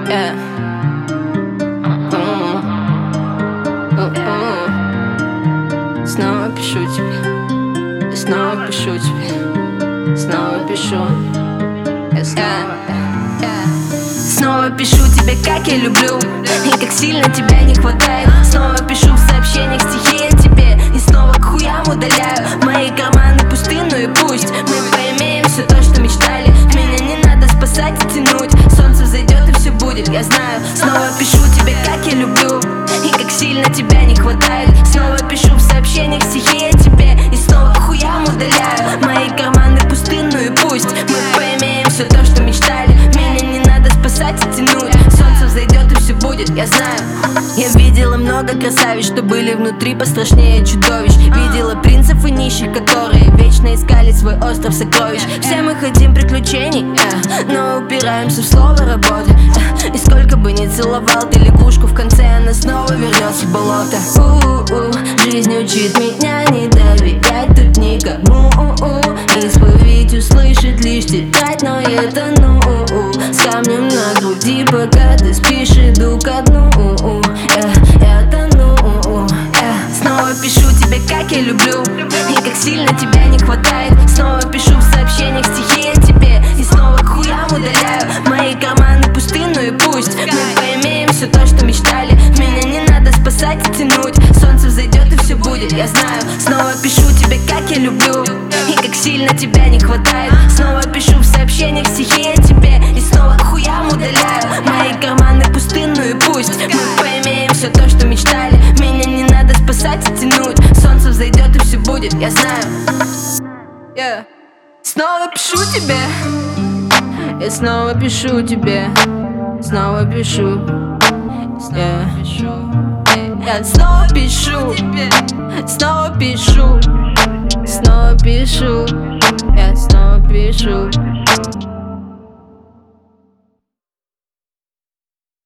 Yeah. Снова пишу тебе, снова пишу тебе, снова пишу. Снова пишу тебе, как я люблю, и как сильно тебя не хватает. Снова пишу в сообщениях стихи о тебе, и снова к хуям удаляю мои карманы пустынную. И пусть мы поимеем все то, что мечтали. Меня не надо спасать и тянуть, солнце взойдет и все будет, я знаю. Снова пишу тебе, как я люблю, и как сильно тебя не хватает. Снова пишу в сообщениях стихи о тебе, и снова к хуям удаляю мои карманы пустынную. И пусть мы поимеем все то, что мечтали. Меня не надо спасать и тянуть, солнце взойдет и все будет, я знаю. Я видела много красавиц, что были внутри пострашнее чудовищ. Видела принцев и нищих, которые вечно искали свой остров сокровищ. Все мы хотим приключений, но упираемся в слово работа. И сколько бы ни целовал ты лягушку, в конце она снова вернется в болото. Жизнь учит меня не доверять тут никому. Исповедь услышит лишь тетрадь, но я тону с камнем на груди, пока ты спишь, иду ко дну. Я тону. Снова пишу тебе, как я люблю, и как сильно тебя не хватает. Снова пишу в сообщениях стихи о тебе, и снова к хуям удаляю мои карманы пустынную. И пусть мы поимеем все то, что мечтали. Меня не надо спасать и тянуть, солнце взойдет и все будет, я знаю. Снова пишу тебе, как я люблю, и как сильно тебя не хватает. Снова пишу в сообщениях стихи о тебе, и снова к хуям удаляю мои карманы пустынную. И пусть мы поимеем все то, что мечтали. Меня не надо спасать и тянуть, солнце взойдет и все будет, я знаю. Снова пишу тебе, я снова пишу тебе, снова пишу. Я снова пишу, снова пишу, снова пишу, я снова пишу.